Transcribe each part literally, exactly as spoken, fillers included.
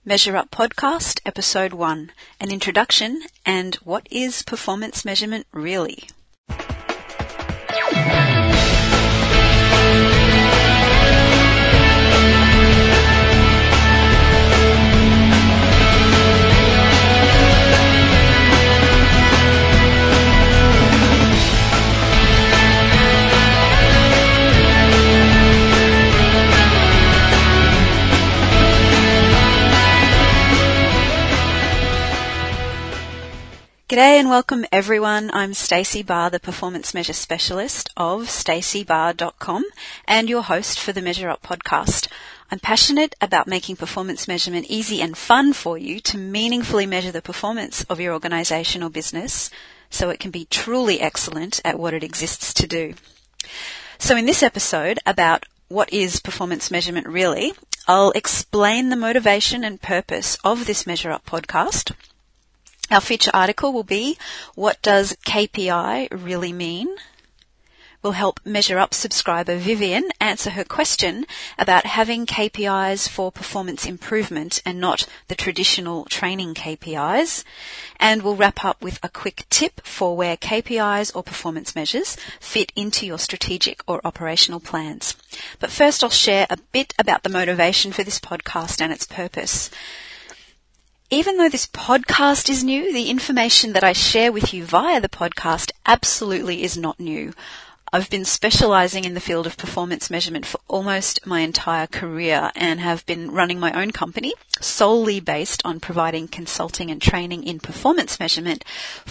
Measure Up Podcast, Episode one, an introduction and what is performance measurement really? G'day and welcome everyone. I'm Stacey Barr, the Performance Measure Specialist of stacey barr dot com and your host for the Measure Up podcast. I'm passionate about making performance measurement easy and fun for you to meaningfully measure the performance of your organisation or business so it can be truly excellent at what it exists to do. So in this episode about what is performance measurement really, I'll explain the motivation and purpose of this Measure Up podcast. Our feature article will be, what does K P I really mean? We'll help Measure Up subscriber Vivian answer her question about having K P Is for performance improvement and not the traditional training K P Is. And we'll wrap up with a quick tip for where K P Is or performance measures fit into your strategic or operational plans. But first I'll share a bit about the motivation for this podcast and its purpose. Even though this podcast is new, the information that I share with you via the podcast absolutely is not new. I've been specialising in the field of performance measurement for almost my entire career and have been running my own company solely based on providing consulting and training in performance measurement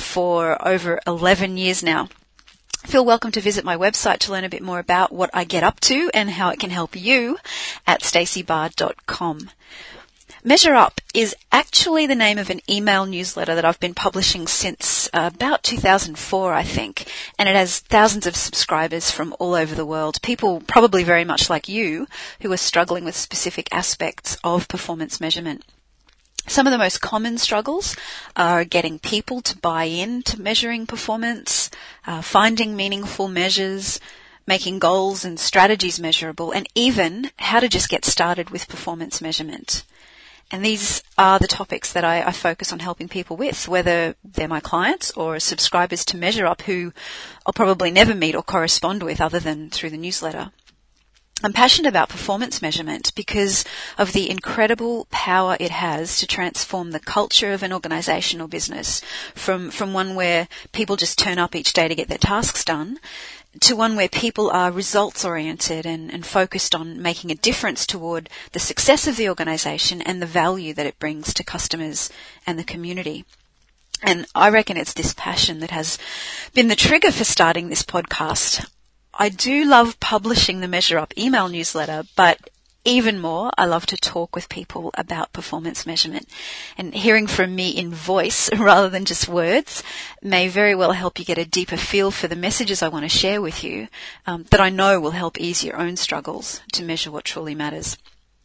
for over eleven years now. Feel welcome to visit my website to learn a bit more about what I get up to and how it can help you at stacey barr dot com. Measure Up is actually the name of an email newsletter that I've been publishing since uh, about two thousand four, I think, and it has thousands of subscribers from all over the world, people probably very much like you who are struggling with specific aspects of performance measurement. Some of the most common struggles are getting people to buy in to measuring performance, uh, finding meaningful measures, making goals and strategies measurable, and even how to just get started with performance measurement. And these are the topics that I, I focus on helping people with, whether they're my clients or subscribers to Measure Up who I'll probably never meet or correspond with other than through the newsletter. I'm passionate about performance measurement because of the incredible power it has to transform the culture of an organisation or business from, from one where people just turn up each day to get their tasks done to one where people are results-oriented and, and focused on making a difference toward the success of the organisation and the value that it brings to customers and the community. And I reckon it's this passion that has been the trigger for starting this podcast. I do love publishing the Measure Up email newsletter, but even more, I love to talk with people about performance measurement, and hearing from me in voice rather than just words may very well help you get a deeper feel for the messages I want to share with you um, that I know will help ease your own struggles to measure what truly matters.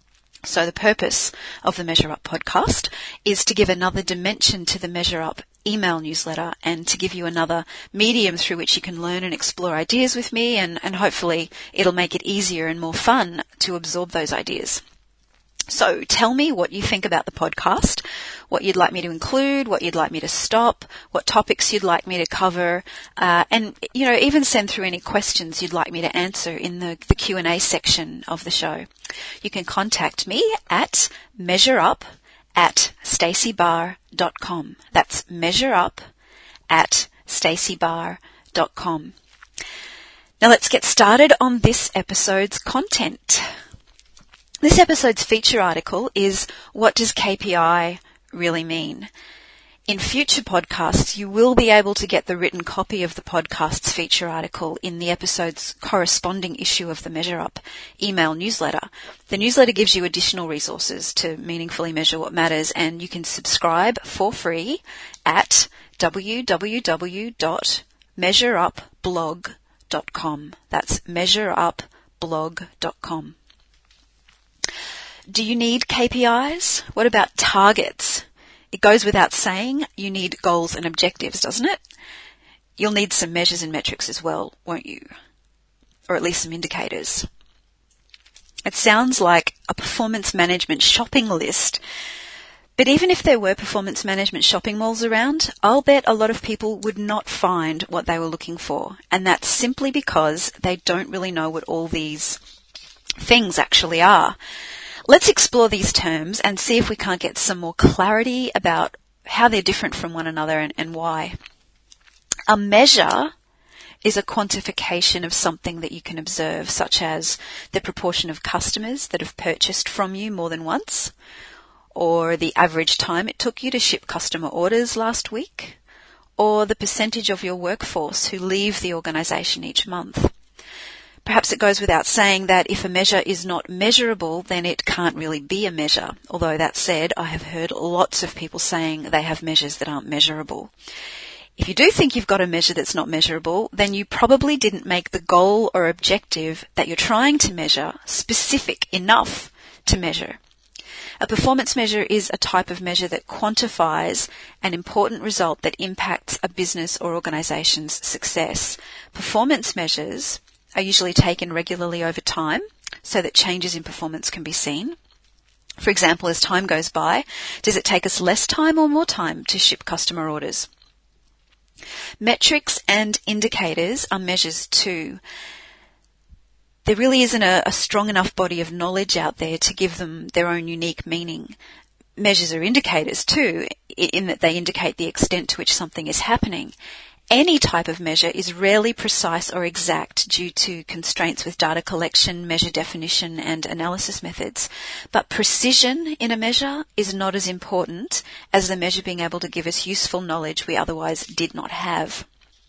So the purpose of the Measure Up podcast is to give another dimension to the Measure Up email newsletter and to give you another medium through which you can learn and explore ideas with me, and, and hopefully it'll make it easier and more fun to absorb those ideas. So tell me what you think about the podcast, what you'd like me to include, what you'd like me to stop, what topics you'd like me to cover, uh, and, you know, even send through any questions you'd like me to answer in the, the Q and A section of the show. You can contact me at measureup at stacey barr dot com. That's measureup at stacey barr dot com. Now let's get started on this episode's content. This episode's feature article is, what does K P I really mean? In future podcasts, you will be able to get the written copy of the podcast's feature article in the episode's corresponding issue of the Measure Up email newsletter. The newsletter gives you additional resources to meaningfully measure what matters, and you can subscribe for free at w w w dot measure up blog dot com. That's measure up blog dot com. Do you need K P Is? What about targets? It goes without saying, you need goals and objectives, doesn't it? You'll need some measures and metrics as well, won't you? Or at least some indicators. It sounds like a performance management shopping list, But even if there were performance management shopping malls around, I'll bet a lot of people would not find what they were looking for. And that's simply because they don't really know what all these things actually are. Let's explore these terms and see if we can't get some more clarity about how they're different from one another and, and why. A measure is a quantification of something that you can observe, such as the proportion of customers that have purchased from you more than once, or the average time it took you to ship customer orders last week, or the percentage of your workforce who leave the organisation each month. Perhaps it goes without saying that if a measure is not measurable, then it can't really be a measure. Although that said, I have heard lots of people saying they have measures that aren't measurable. If you do think you've got a measure that's not measurable, then you probably didn't make the goal or objective that you're trying to measure specific enough to measure. A performance measure is a type of measure that quantifies an important result that impacts a business or organisation's success. Performance measures are usually taken regularly over time so that changes in performance can be seen. For example, as time goes by, does it take us less time or more time to ship customer orders? Metrics and indicators are measures too. There really isn't a, a strong enough body of knowledge out there to give them their own unique meaning. Measures are indicators too, in that they indicate the extent to which something is happening. Any type of measure is rarely precise or exact due to constraints with data collection, measure definition, and analysis methods. But precision in a measure is not as important as the measure being able to give us useful knowledge we otherwise did not have.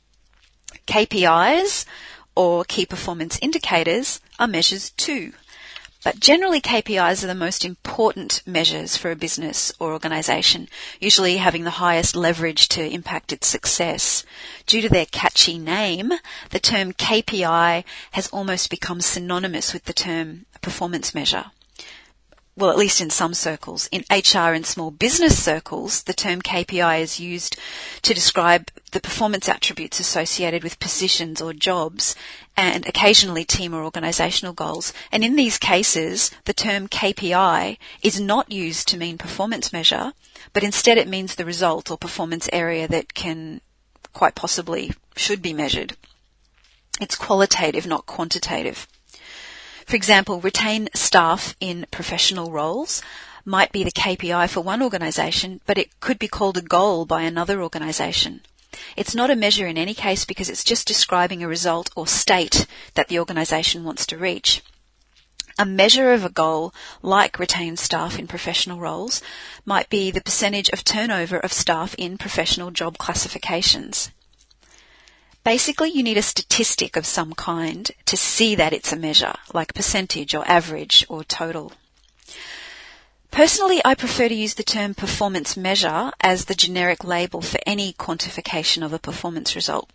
K P Is, or key performance indicators, are measures too. But generally K P Is are the most important measures for a business or organisation, usually having the highest leverage to impact its success. Due to their catchy name, the term K P I has almost become synonymous with the term performance measure. Well, at least in some circles. In H R and small business circles, the term K P I is used to describe the performance attributes associated with positions or jobs, and occasionally team or organisational goals. And in these cases, the term K P I is not used to mean performance measure, but instead it means the result or performance area that can quite possibly should be measured. It's qualitative, not quantitative. For example, retain staff in professional roles might be the K P I for one organisation, but it could be called a goal by another organisation. It's not a measure in any case because it's just describing a result or state that the organisation wants to reach. A measure of a goal, like retain staff in professional roles, might be the percentage of turnover of staff in professional job classifications. Basically, you need a statistic of some kind to see that it's a measure, like percentage or average or total. Personally, I prefer to use the term performance measure as the generic label for any quantification of a performance result.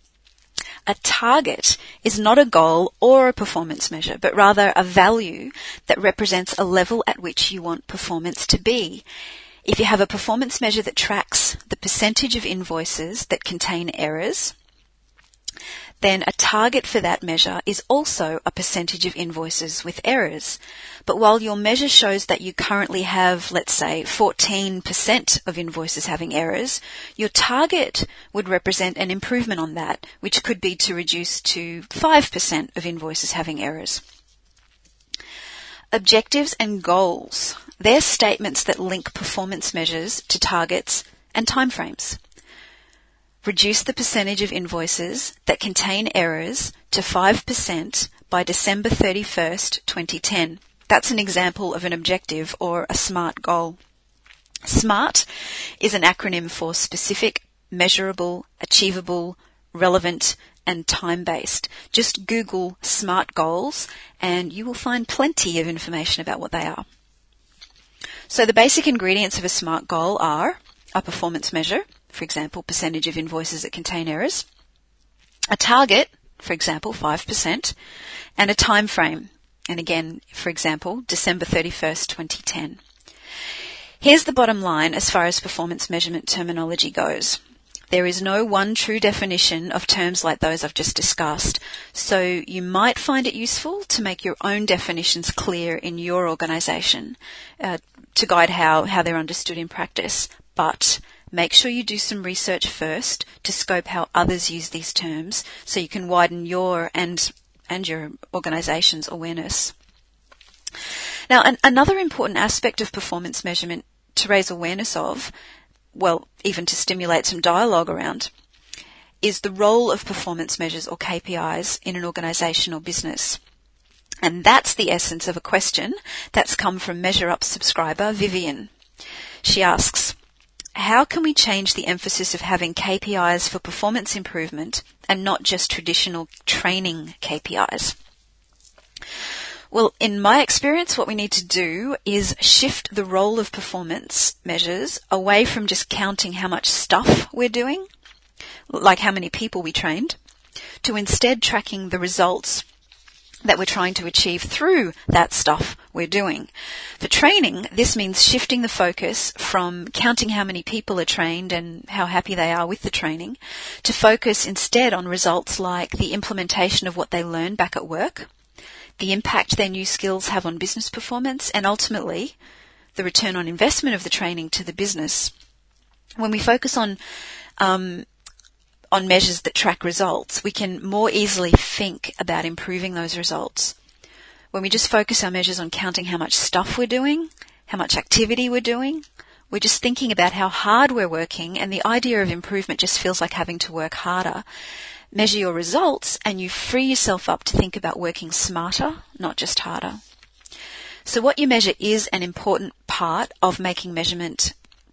A target is not a goal or a performance measure, but rather a value that represents a level at which you want performance to be. If you have a performance measure that tracks the percentage of invoices that contain errors, then a target for that measure is also a percentage of invoices with errors. But while your measure shows that you currently have, let's say, fourteen percent of invoices having errors, your target would represent an improvement on that, which could be to reduce to five percent of invoices having errors. Objectives and goals. They're statements that link performance measures to targets and timeframes. Reduce the percentage of invoices that contain errors to five percent by December thirty-first, twenty ten. That's an example of an objective or a SMART goal. SMART is an acronym for specific, measurable, achievable, relevant, and time-based. Just Google SMART goals and you will find plenty of information about what they are. So the basic ingredients of a SMART goal are a performance measure, for example, percentage of invoices that contain errors, a target, for example, five percent, and a time frame, and again, for example, December thirty-first, twenty ten. Here's the bottom line as far as performance measurement terminology goes. There is no one true definition of terms like those I've just discussed, so you might find it useful to make your own definitions clear in your organisation. Uh, to guide how, how they're understood in practice. But make sure you do some research first to scope how others use these terms so you can widen your and, and your organisation's awareness. Now, an, another important aspect of performance measurement to raise awareness of, well, even to stimulate some dialogue around, is the role of performance measures or K P Is in an organisation or business. And that's the essence of a question that's come from MeasureUp subscriber Vivian. She asks, how can we change the emphasis of having K P Is for performance improvement and not just traditional training K P Is? Well, in my experience, what we need to do is shift the role of performance measures away from just counting how much stuff we're doing, like how many people we trained, to instead tracking the results that we're trying to achieve through that stuff we're doing. For training, this means shifting the focus from counting how many people are trained and how happy they are with the training to focus instead on results like the implementation of what they learn back at work, the impact their new skills have on business performance, and ultimately the return on investment of the training to the business. When we focus on um, on measures that track results, we can more easily think about improving those results. When we just focus our measures on counting how much stuff we're doing, how much activity we're doing, we're just thinking about how hard we're working, and the idea of improvement just feels like having to work harder. Measure your results and you free yourself up to think about working smarter, not just harder. So what you measure is an important part of making measurement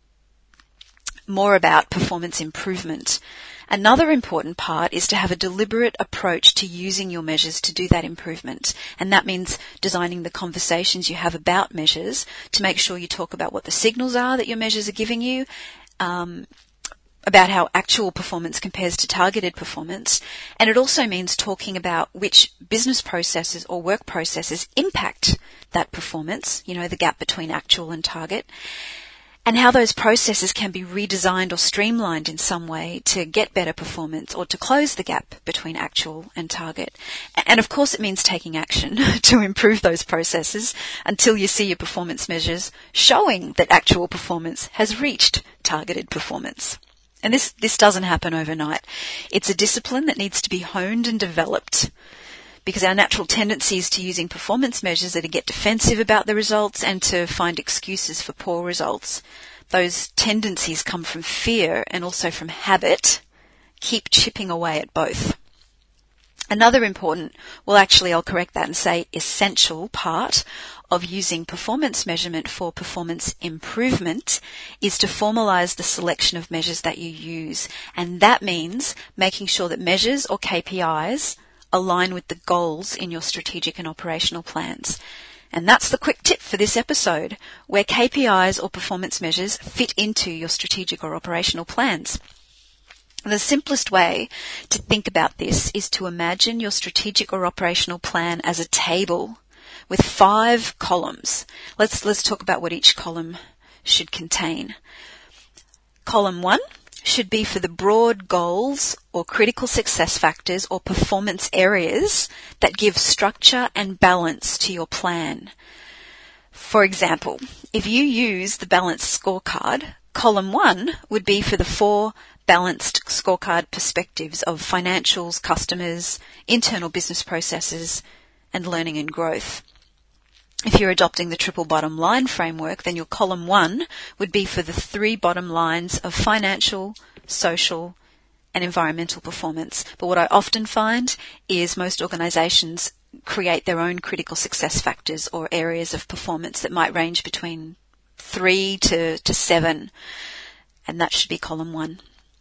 more about performance improvement. Another important part is to have a deliberate approach to using your measures to do that improvement. And that means designing the conversations you have about measures to make sure you talk about what the signals are that your measures are giving you, um, about how actual performance compares to targeted performance. And it also means talking about which business processes or work processes impact that performance, you know, the gap between actual and target, and how those processes can be redesigned or streamlined in some way to get better performance or to close the gap between actual and target. And of course it means taking action to improve those processes until you see your performance measures showing that actual performance has reached targeted performance. And this, this doesn't happen overnight. It's a discipline that needs to be honed and developed, because our natural tendencies to using performance measures are to get defensive about the results and to find excuses for poor results. Those tendencies come from fear and also from habit. Keep chipping away at both. Another important, well actually I'll correct that and say essential part of using performance measurement for performance improvement is to formalize the selection of measures that you use. And that means making sure that measures or K P Is align with the goals in your strategic and operational plans. And that's the quick tip for this episode, where K P Is or performance measures fit into your strategic or operational plans. The simplest way to think about this is to imagine your strategic or operational plan as a table with five columns. Let's, let's talk about what each column should contain. Column one should be for the broad goals or critical success factors or performance areas that give structure and balance to your plan. For example, if you use the balanced scorecard, column one would be for the four balanced scorecard perspectives of financials, customers, internal business processes, and learning and growth. If you're adopting the triple bottom line framework, then your column one would be for the three bottom lines of financial, social, and environmental performance. But what I often find is most organisations create their own critical success factors or areas of performance that might range between three to, to seven, and that should be column one.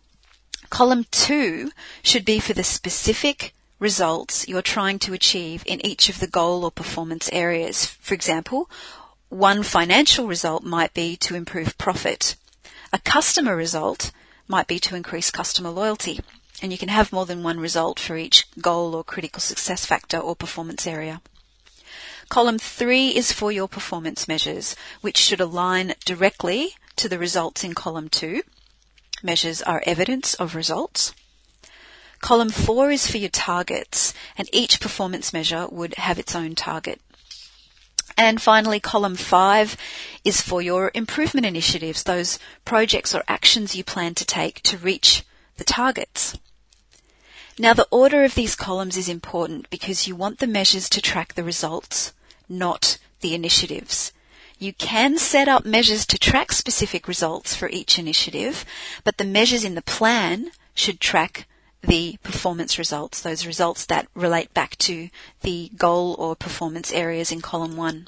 Column two should be for the specific results you're trying to achieve in each of the goal or performance areas. For example, one financial result might be to improve profit. A customer result might be to increase customer loyalty. And you can have more than one result for each goal or critical success factor or performance area. Column three is for your performance measures, which should align directly to the results in column two. Measures are evidence of results. Column four is for your targets, and each performance measure would have its own target. And finally, column five is for your improvement initiatives, those projects or actions you plan to take to reach the targets. Now, the order of these columns is important because you want the measures to track the results, not the initiatives. You can set up measures to track specific results for each initiative, but the measures in the plan should track the performance results, those results that relate back to the goal or performance areas in column one.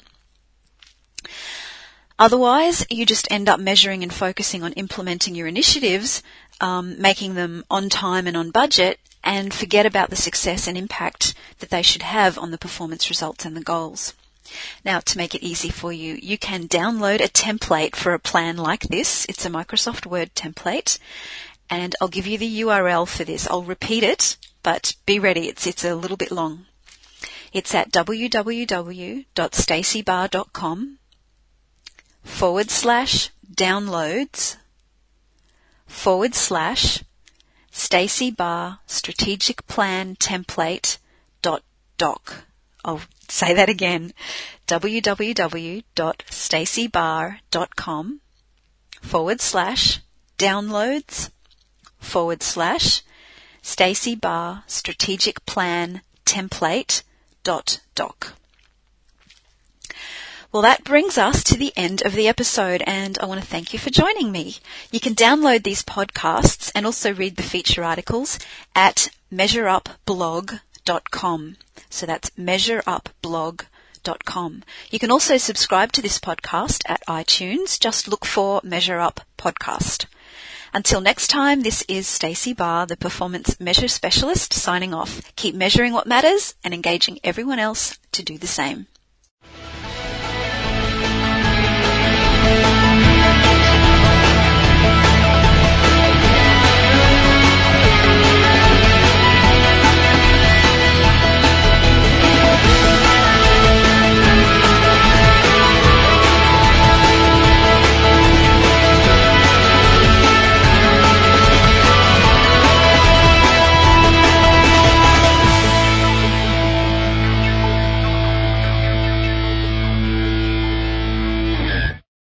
Otherwise, you just end up measuring and focusing on implementing your initiatives, um, making them on time and on budget, and forget about the success and impact that they should have on the performance results and the goals. Now, to make it easy for you, you can download a template for a plan like this. It's a Microsoft Word template. And I'll give you the U R L for this. I'll repeat it, but be ready. It's it's a little bit long. It's at www.stacybarr.com forward slash downloads forward slash Stacey Barr Strategic Plan Template dot doc. I'll say that again. www.stacybarr.com forward slash downloads forward slash Stacey Barr Strategic Plan Template dot doc. Well, that brings us to the end of the episode, and I want to thank you for joining me. You can download these podcasts and also read the feature articles at measure up blog dot com. So that's measure up blog dot com. You can also subscribe to this podcast at iTunes. Just look for Measure Up Podcast. Until next time, this is Stacey Barr, the Performance Measure Specialist, signing off. Keep measuring what matters and engaging everyone else to do the same.